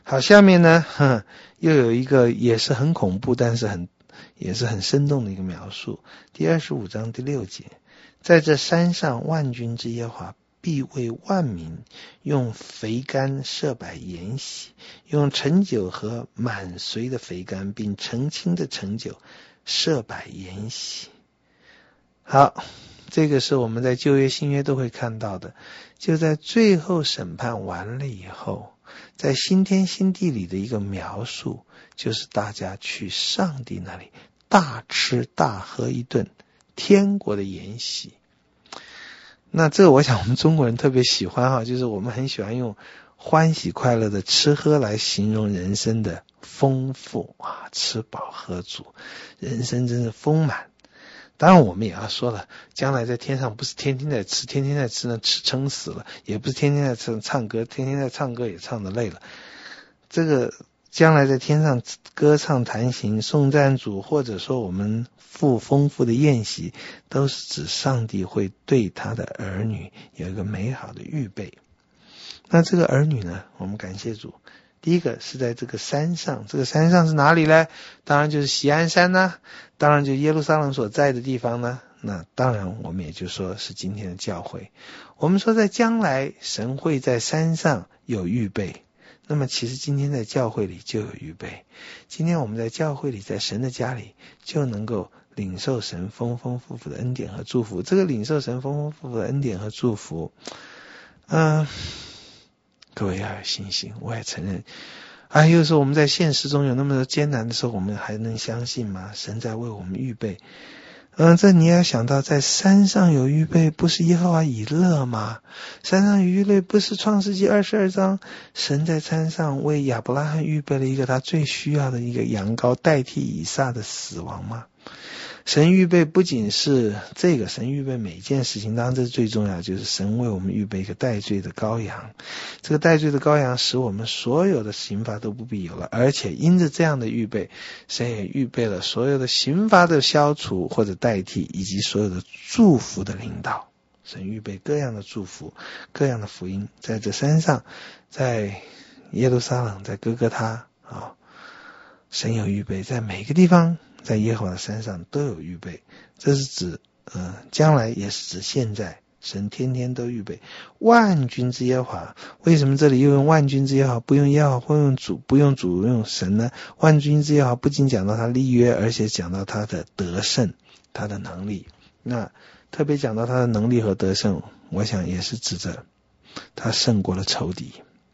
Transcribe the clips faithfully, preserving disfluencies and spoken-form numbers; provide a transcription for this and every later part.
好，下面呢，哼，又有一个也是很恐怖，但是很也是很生动的一个描述。第二十五章第六节，在这山上，万军之耶和华必为万民用肥甘设摆筵席，用陈酒和满髓的肥甘，并澄清的陈酒设摆筵席。好，这个是我们在旧约新约都会看到的。就在最后审判完了以后，在新天新地里的一个描述，就是大家去上帝那里大吃大喝一顿天国的筵席。那这个我想我们中国人特别喜欢哈，就是我们很喜欢用欢喜快乐的吃喝来形容人生的丰富啊，吃饱喝足，人生真是丰满。当然我们也要说了，将来在天上不是天天在吃，天天在吃呢吃撑死了，也不是天天在唱唱歌，天天在唱歌也唱得累了。这个将来在天上歌唱弹琴颂赞主，或者说我们富丰富的宴席，都是指上帝会对他的儿女有一个美好的预备。那这个儿女呢，我们感谢主，第一个是在这个山上，这个山上是哪里呢？当然就是锡安山呢，当然就是耶路撒冷所在的地方呢。那当然我们也就说是今天的教会。我们说在将来神会在山上有预备，那么其实今天在教会里就有预备。今天我们在教会里，在神的家里，就能够领受神丰丰富富的恩典和祝福。这个领受神丰丰富富的恩典和祝福，嗯、呃，各位要有信心。我也承认啊，有时候我们在现实中有那么多艰难的时候，我们还能相信吗？神在为我们预备。嗯，这你也要想到，在山上有预备，不是耶和华以勒吗？山上有预备，不是创世纪二十二章，神在山上为亚伯拉罕预备了一个他最需要的一个羊羔，代替以撒的死亡吗？神预备不仅是这个，神预备每一件事情，当然这是最重要的，就是神为我们预备一个代罪的羔羊。这个代罪的羔羊使我们所有的刑罚都不必有了，而且因着这样的预备，神也预备了所有的刑罚的消除或者代替，以及所有的祝福的领导。神预备各样的祝福，各样的福音，在这山上，在耶路撒冷，在哥哥他啊，神有预备，在每个地方，在耶和华的山上都有预备。这是指呃将来，也是指现在，神天天都预备。万军之耶和华，为什么这里又用万军之耶和华，不用耶和华，不用主，不用主用神呢？万军之耶和华不仅讲到他立约，而且讲到他的得胜，他的能力。那特别讲到他的能力和得胜，我想也是指着他胜过了仇敌，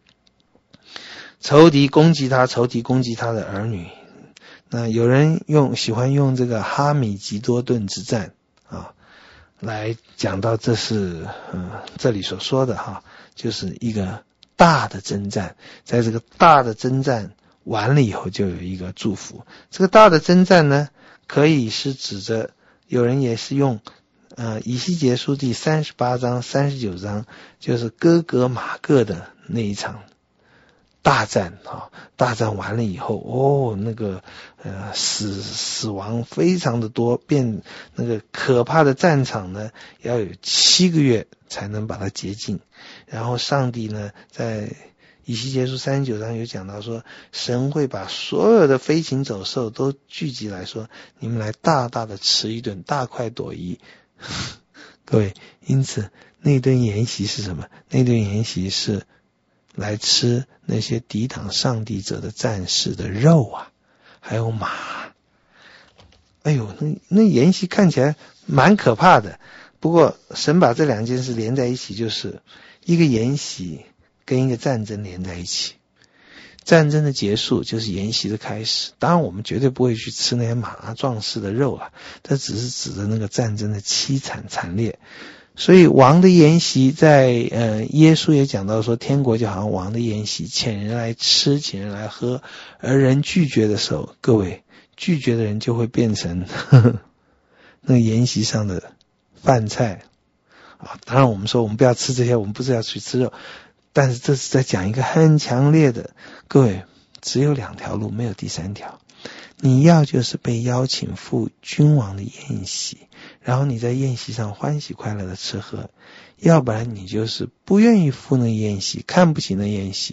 仇敌攻击他，仇敌攻击他的儿女。那有人用喜欢用这个哈米吉多顿之战啊，来讲到这是嗯这里所说的哈，就是一个大的征战，在这个大的征战完了以后，就有一个祝福。这个大的征战呢，可以是指着，有人也是用呃以西结书第三十八章三十九章，就是哥格马各的那一场大战啊，大战完了以后，哦，那个呃死死亡非常的多，变那个可怕的战场呢，要有七个月才能把它洁净。然后上帝呢，在以西结书三十九章有讲到说，神会把所有的飞禽走兽都聚集来说，你们来大大的吃一顿，大快朵颐。各位，因此那顿筵席是什么？那顿筵席是来吃那些抵挡上帝者的战士的肉啊，还有马。哎呦，那那筵席看起来蛮可怕的。不过神把这两件事连在一起，就是一个筵席跟一个战争连在一起。战争的结束就是筵席的开始。当然我们绝对不会去吃那些马壮士的肉啊，这只是指的那个战争的凄惨惨烈。所以王的筵席在呃耶稣也讲到说，天国就好像王的筵席，请人来吃，请人来喝，而人拒绝的时候，各位拒绝的人就会变成呵呵那个筵席上的饭菜啊。当然我们说我们不要吃这些，我们不是要去吃肉，但是这是在讲一个很强烈的，各位只有两条路，没有第三条。你要就是被邀请赴君王的宴席，然后你在宴席上欢喜快乐的吃喝，要不然你就是不愿意赴那宴席，看不起那宴席，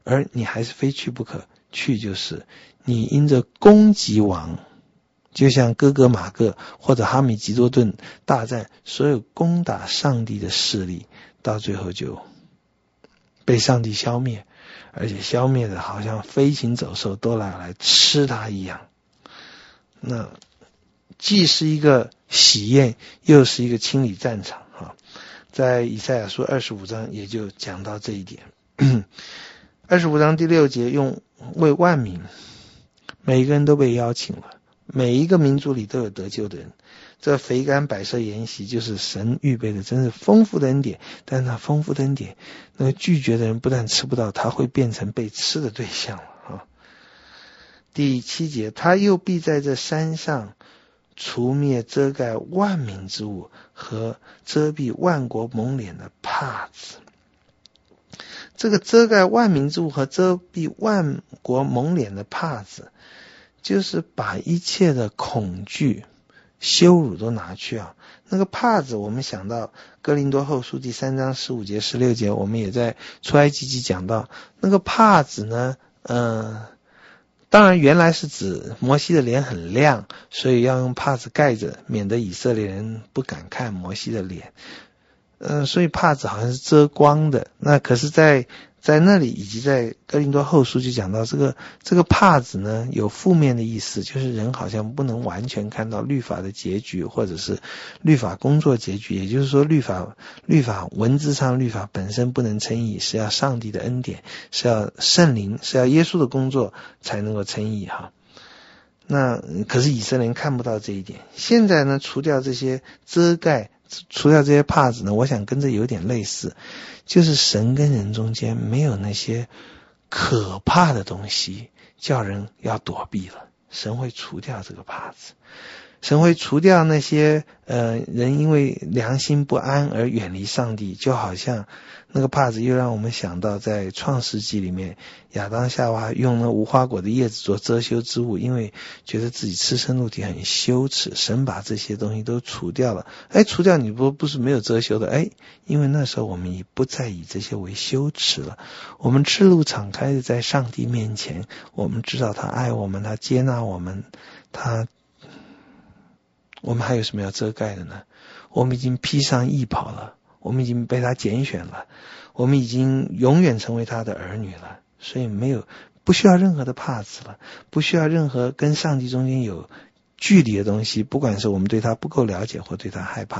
而你还是非去不可。去就是你因着攻击王，就像哥哥马各或者哈米吉多顿大战所有攻打上帝的势力，到最后就被上帝消灭，而且消灭的好像飞禽走兽都来来吃它一样。那既是一个喜宴，又是一个清理战场啊。在以赛亚书二十五章也就讲到这一点。二十五章第六节用为万民，每一个人都被邀请了，每一个民族里都有得救的人。这肥甘摆设筵席就是神预备的真是丰富的恩典，但是那丰富的恩典，那个拒绝的人不但吃不到，他会变成被吃的对象了啊。第七节，他又必在这山上除灭遮盖万民之物和遮蔽万国蒙脸的帕子。这个遮盖万民之物和遮蔽万国蒙脸的帕子，就是把一切的恐惧羞辱都拿去啊。那个帕子我们想到哥林多后书第三章十五节十六节，我们也在出埃及记讲到那个帕子呢，嗯、呃当然原来是指摩西的脸很亮，所以要用帕子盖着，免得以色列人不敢看摩西的脸。嗯、呃，所以帕子好像是遮光的。那可是在在那里以及在哥林多后书就讲到这个这个帕子呢有负面的意思，就是人好像不能完全看到律法的结局，或者是律法工作结局，也就是说律法律法文字上律法本身不能称义，是要上帝的恩典，是要圣灵，是要耶稣的工作才能够称义哈。那可是以色列人看不到这一点。现在呢，除掉这些遮盖，除掉这些帕子呢，我想跟这有点类似，就是神跟人中间没有那些可怕的东西叫人要躲避了，神会除掉这个帕子，神会除掉那些呃人因为良心不安而远离上帝。就好像那个帕子又让我们想到在创世纪里面，亚当夏娃用那无花果的叶子做遮羞之物，因为觉得自己赤身露体很羞耻，神把这些东西都除掉了。哎，除掉你不不是没有遮羞的，哎，因为那时候我们已不再以这些为羞耻了，我们赤露敞开的在上帝面前，我们知道他爱我们，他接纳我们，他我们还有什么要遮盖的呢？我们已经披上义袍了，我们已经被他拣选了，我们已经永远成为他的儿女了，所以没有不需要任何的帕子了，不需要任何跟上帝中间有距离的东西，不管是我们对他不够了解或对他害怕。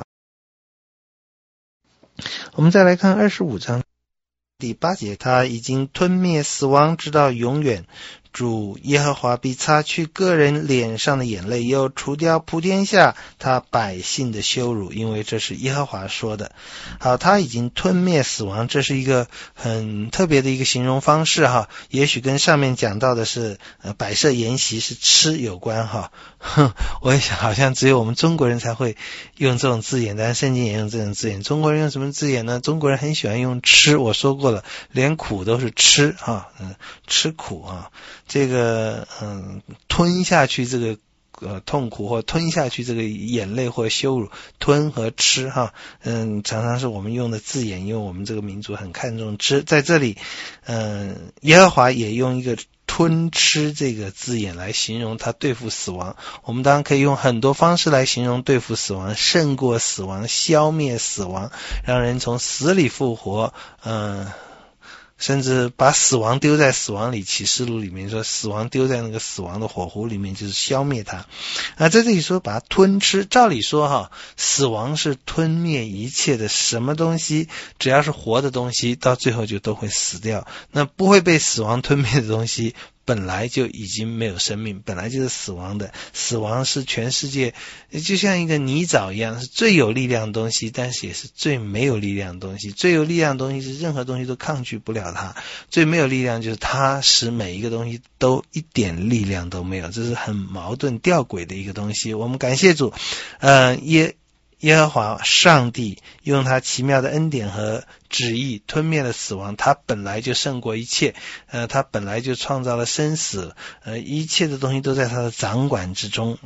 我们再来看二十五章第八节，他已经吞灭死亡直到永远，主耶和华必擦去个人脸上的眼泪，又除掉普天下他百姓的羞辱，因为这是耶和华说的。好，他已经吞灭死亡，这是一个很特别的一个形容方式哈，也许跟上面讲到的是呃摆设筵席是吃有关哈。哼，我也想好像只有我们中国人才会用这种字眼，但是圣经也用这种字眼。中国人用什么字眼呢？中国人很喜欢用吃，我说过了，连苦都是吃啊，嗯，吃苦啊。这个嗯，吞下去这个呃痛苦，或吞下去这个眼泪或羞辱，吞和吃哈，嗯，常常是我们用的字眼，因为我们这个民族很看重吃。在这里，嗯，耶和华也用一个吞吃这个字眼来形容他对付死亡。我们当然可以用很多方式来形容对付死亡，胜过死亡，消灭死亡，让人从死里复活，嗯。甚至把死亡丢在死亡里，启示录里面说死亡丢在那个死亡的火湖里面，就是消灭它。啊，在这里说把它吞吃，照理说哈，死亡是吞灭一切的什么东西，只要是活的东西到最后就都会死掉，那不会被死亡吞灭的东西本来就已经没有生命，本来就是死亡的。死亡是全世界就像一个泥沼一样，是最有力量的东西，但是也是最没有力量的东西。最有力量的东西是任何东西都抗拒不了它，最没有力量就是它使每一个东西都一点力量都没有，这是很矛盾吊诡的一个东西。我们感谢主，呃，耶耶和华上帝用他奇妙的恩典和旨意吞灭了死亡，他本来就胜过一切，呃，他本来就创造了生死，呃，一切的东西都在他的掌管之中啊、嗯。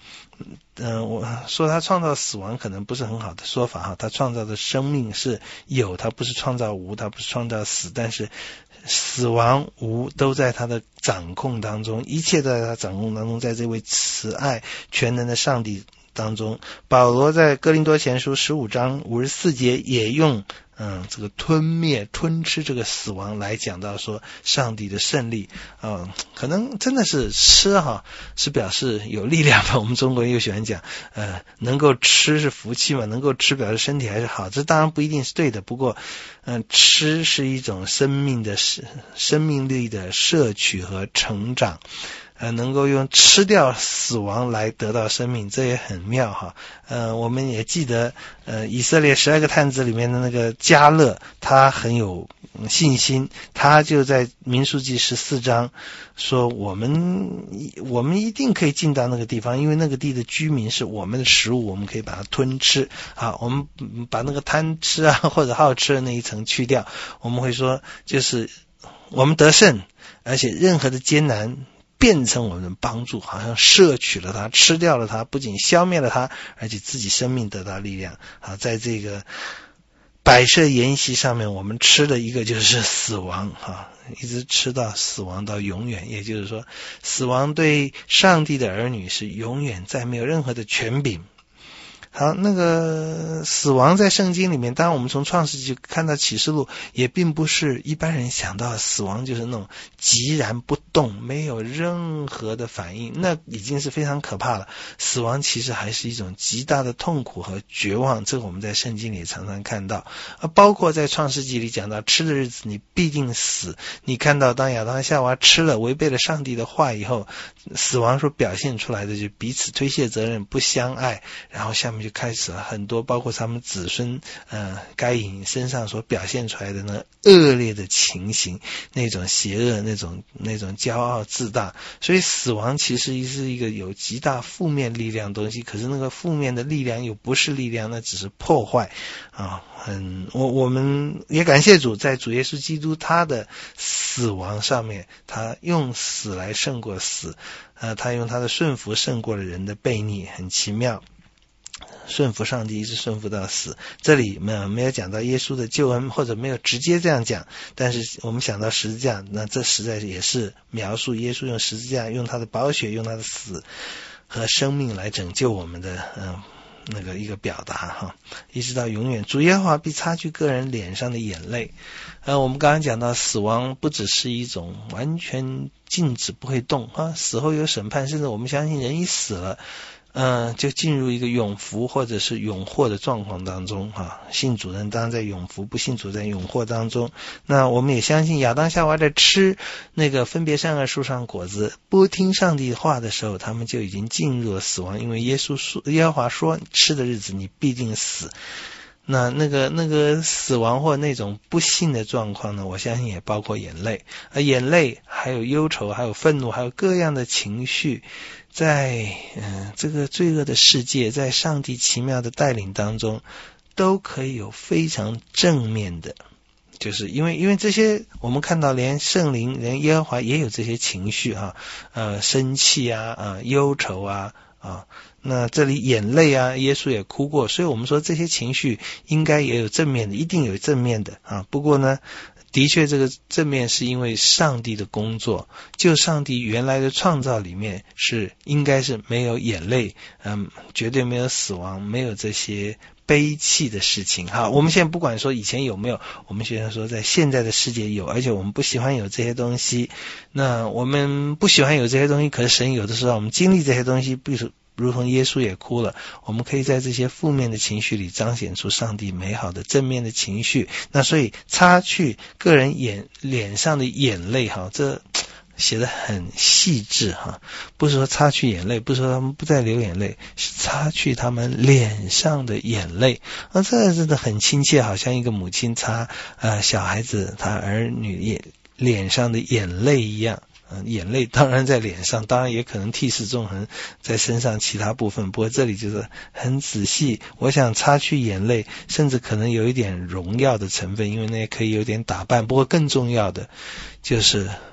嗯、呃，我说他创造死亡可能不是很好的说法哈，他创造的生命是有，他不是创造无，他不是创造死，但是死亡无都在他的掌控当中，一切都在他掌控当中，在这位慈爱全能的上帝当中。保罗在哥林多前书十五章五十四节也用嗯，这个吞灭吞吃这个死亡来讲到说上帝的胜利。嗯，可能真的是吃哈是表示有力量吧，我们中国人又喜欢讲呃，能够吃是福气嘛，能够吃表示身体还是好，这当然不一定是对的，不过嗯，吃是一种生命的生命力的摄取和成长，呃，能够用吃掉死亡来得到生命，这也很妙哈。呃，我们也记得，呃，以色列十二个探子里面的那个迦勒，他很有信心，他就在民数记十四章说，我们我们一定可以进到那个地方，因为那个地的居民是我们的食物，我们可以把它吞吃啊。我们把那个贪吃啊或者好吃的那一层去掉，我们会说，就是我们得胜，而且任何的艰难变成我们的帮助，好像摄取了它，吃掉了它，不仅消灭了它，而且自己生命得到力量。好，在这个摆设筵席上面，我们吃的一个就是死亡啊，一直吃到死亡到永远，也就是说，死亡对上帝的儿女是永远再没有任何的权柄。好，那个死亡在圣经里面，当然我们从创世纪看到启示录，也并不是一般人想到死亡就是那种寂然不动，没有任何的反应，那已经是非常可怕了。死亡其实还是一种极大的痛苦和绝望，这个我们在圣经里常常看到，啊，包括在创世纪里讲到吃的日子你必定死，你看到当亚当夏娃吃了违背了上帝的话以后，死亡所表现出来的就彼此推卸责任，不相爱，然后下面就开始了很多包括他们子孙呃该隐身上所表现出来的那恶劣的情形，那种邪恶，那种那种骄傲自大。所以死亡其实是一个有极大负面力量的东西，可是那个负面的力量又不是力量，那只是破坏啊。很我我们也感谢主，在主耶稣基督他的死亡上面，他用死来胜过死，呃，他用他的顺服胜过了人的悖逆，很奇妙。顺服上帝一直顺服到死，这里没有没有讲到耶稣的救恩，或者没有直接这样讲，但是我们想到十字架，那这实在也是描述耶稣用十字架，用他的宝血，用他的死和生命来拯救我们的嗯那个一个表达哈，一直到永远。主耶和华必擦去个人脸上的眼泪。呃，我们刚刚讲到死亡不只是一种完全静止不会动啊，死后有审判，甚至我们相信人一死了嗯、呃，就进入一个永福或者是永祸的状况当中哈。信主人当然在永福，不信主在永祸当中。那我们也相信亚当夏娃在吃那个分别善恶树上果子，不听上帝话的时候，他们就已经进入了死亡，因为耶稣说，耶和华说，吃的日子你必定死。那那个那个死亡或那种不幸的状况呢，我相信也包括眼泪，而眼泪还有忧愁，还有愤怒，还有各样的情绪，在嗯、呃、这个罪恶的世界，在上帝奇妙的带领当中，都可以有非常正面的，就是因为因为这些我们看到连圣灵连耶和华也有这些情绪哈、啊，呃生气啊啊忧愁啊啊，那这里眼泪啊，耶稣也哭过，所以我们说这些情绪应该也有正面的，一定有正面的啊。不过呢，的确这个正面是因为上帝的工作，就上帝原来的创造里面是应该是没有眼泪，嗯，绝对没有死亡，没有这些悲泣的事情哈。我们现在不管说以前有没有，我们现在说在现在的世界有，而且我们不喜欢有这些东西。那我们不喜欢有这些东西，可是神有的时候我们经历这些东西，比如如同耶稣也哭了，我们可以在这些负面的情绪里彰显出上帝美好的正面的情绪。那所以擦去个人眼脸上的眼泪哈，这写得很细致哈，不是说擦去眼泪，不是说他们不再流眼泪，是擦去他们脸上的眼泪啊，这真的很亲切，好像一个母亲擦呃小孩子他儿女眼脸上的眼泪一样。嗯，眼泪当然在脸上，当然也可能涕泗纵横在身上其他部分，不过这里就是很仔细，我想擦去眼泪，甚至可能有一点荣耀的成分，因为那也可以有点打扮，不过更重要的就是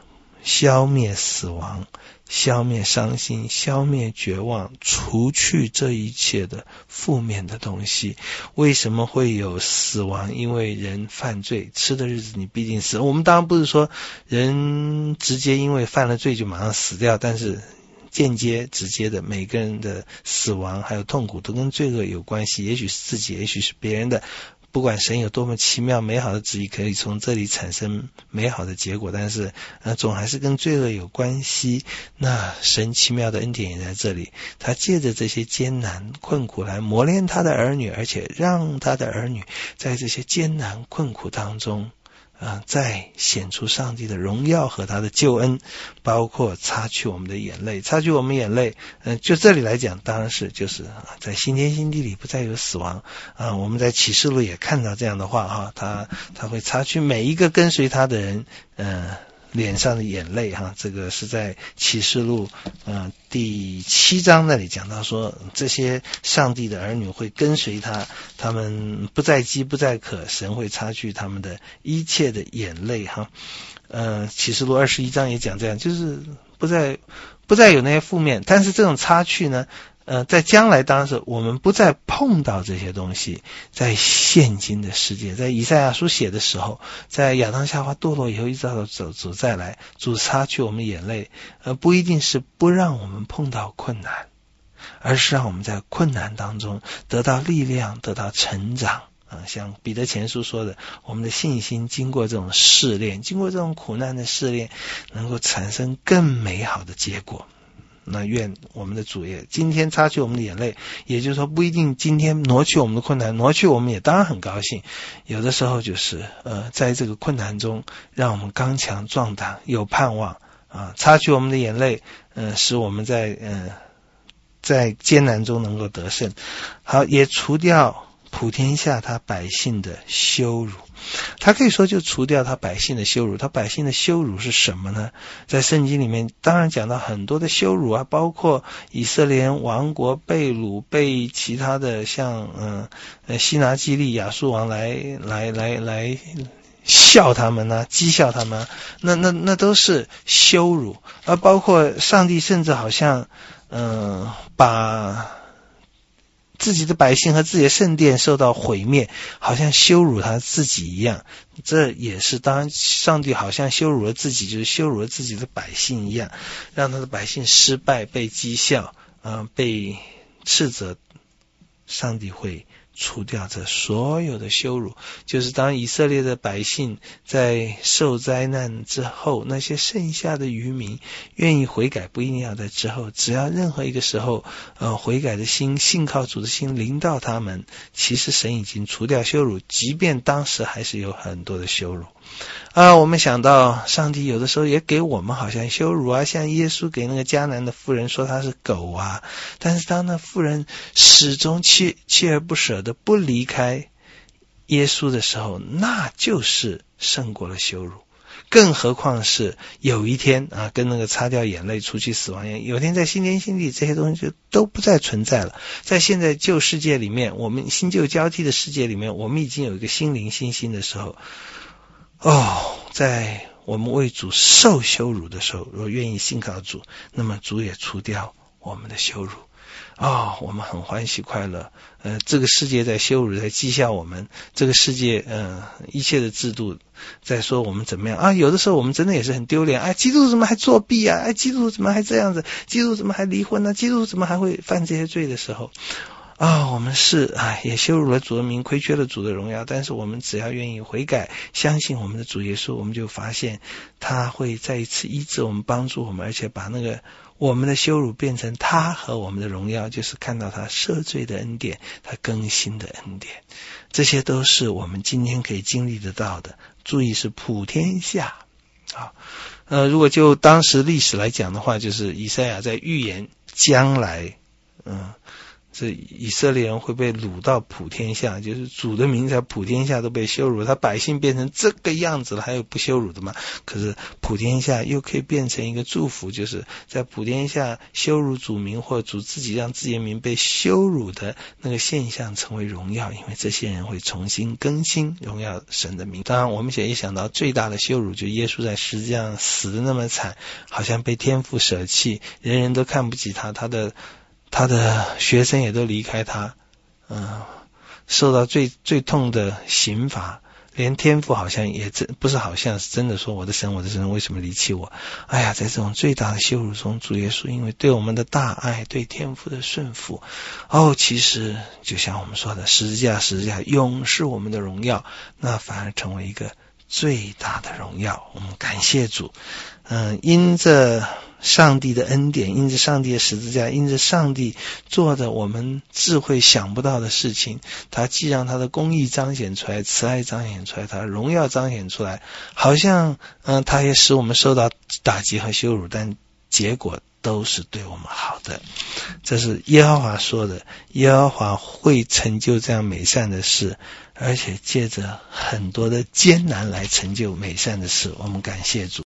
消灭死亡，消灭伤心，消灭绝望，除去这一切的负面的东西。为什么会有死亡？因为人犯罪，吃的日子你必定死。我们当然不是说人直接因为犯了罪就马上死掉，但是间接直接的每个人的死亡还有痛苦都跟罪恶有关系，也许是自己，也许是别人的。不管神有多么奇妙美好的旨意可以从这里产生美好的结果，但是呃，总还是跟罪恶有关系。那神奇妙的恩典也在这里，他借着这些艰难困苦来磨练他的儿女，而且让他的儿女在这些艰难困苦当中啊、呃，再显出上帝的荣耀和他的救恩，包括擦去我们的眼泪，擦去我们眼泪。嗯、呃，就这里来讲，当然是就是、呃、在新天新地里不再有死亡啊、呃。我们在启示录也看到这样的话哈，他他会擦去每一个跟随他的人，呃。脸上的眼泪哈，这个是在启示录呃第七章那里讲到说，这些上帝的儿女会跟随他，他们不再饥不再渴，神会擦去他们的一切的眼泪哈。呃，启示录二十一章也讲这样，就是不再不再有那些负面，但是这种擦去呢，呃，在将来当然是我们不再碰到这些东西。在现今的世界，在以赛亚书写的时候，在亚当夏娃堕落以后，一直到主主再来，主擦去我们眼泪，呃，不一定是不让我们碰到困难，而是让我们在困难当中得到力量，得到成长。啊，像彼得前书说的，我们的信心经过这种试炼，经过这种苦难的试炼，能够产生更美好的结果。那愿我们的主也今天擦去我们的眼泪，也就是说不一定今天挪去我们的困难，挪去我们也当然很高兴，有的时候就是呃，在这个困难中让我们刚强壮胆，有盼望啊，擦去我们的眼泪，呃，使我们在呃在艰难中能够得胜。好，也除掉普天下他百姓的羞辱。他可以说就除掉他百姓的羞辱。他百姓的羞辱是什么呢？在圣经里面当然讲到很多的羞辱啊，包括以色列王国被掳，被其他的像嗯呃西拿基利亚述王来来来来笑他们啊，讥笑他们啊，那那那都是羞辱。而包括上帝甚至好像嗯、呃、把自己的百姓和自己的圣殿受到毁灭，好像羞辱他自己一样。这也是当然上帝好像羞辱了自己，就是羞辱了自己的百姓一样，让他的百姓失败，被讥笑，呃、被斥责。上帝会除掉这所有的羞辱，就是当以色列的百姓在受灾难之后，那些剩下的渔民愿意悔改，不一定要在之后，只要任何一个时候呃，悔改的心，信靠主的心临到他们，其实神已经除掉羞辱，即便当时还是有很多的羞辱啊。我们想到上帝有的时候也给我们好像羞辱啊，像耶稣给那个迦南的妇人说他是狗啊，但是当那妇人始终锲锲而不舍的不离开耶稣的时候，那就是胜过了羞辱。更何况是有一天啊，跟那个擦掉眼泪除去死亡一样，有一天在新天新地这些东西就都不再存在了。在现在旧世界里面，我们新旧交替的世界里面，我们已经有一个心灵新心的时候，哦，在我们为主受羞辱的时候，若愿意信靠主，那么主也除掉我们的羞辱。哦，我们很欢喜快乐。呃，这个世界在羞辱，在讥笑我们。这个世界，呃，一切的制度在说我们怎么样啊？有的时候我们真的也是很丢脸。哎，基督徒怎么还作弊啊？哎，基督徒怎么还这样子？基督徒怎么还离婚呢？基督徒怎么还会犯这些罪的时候？啊、哦，我们是哎，也羞辱了主的名，亏缺了主的荣耀。但是我们只要愿意悔改，相信我们的主耶稣，我们就发现他会再一次医治我们，帮助我们，而且把那个我们的羞辱变成他和我们的荣耀，就是看到他赦罪的恩典，他更新的恩典。这些都是我们今天可以经历得到的。注意是普天下啊。呃，如果就当时历史来讲的话，就是以赛亚在预言将来，嗯。 这以色列人会被掳到普天下，就是主的名在普天下都被羞辱，他百姓变成这个样子了，还有不羞辱的吗？可是普天下又可以变成一个祝福，就是在普天下羞辱主名或者主自己让自己的名被羞辱的那个现象成为荣耀，因为这些人会重新更新荣耀神的名。当然我们也想到最大的羞辱，就耶稣在十字架上死的那么惨，好像被天父舍弃，人人都看不起他，他的他的学生也都离开他，嗯，受到最最痛的刑罚，连天父好像也真不是好像是真的说，我的神我的神为什么离弃我？哎呀，在这种最大的羞辱中，主耶稣因为对我们的大爱，对天父的顺服，哦，其实就像我们说的，十字架十字架永是我们的荣耀，那反而成为一个最大的荣耀。我们感谢主，嗯，因着上帝的恩典，因着上帝的十字架，因着上帝做的我们智慧想不到的事情，他既让他的公义彰显出来，慈爱彰显出来，他的荣耀彰显出来，好像嗯，他也使我们受到打击和羞辱，但结果都是对我们好的。这是耶和华说的，耶和华会成就这样美善的事，而且借着很多的艰难来成就美善的事。我们感谢主。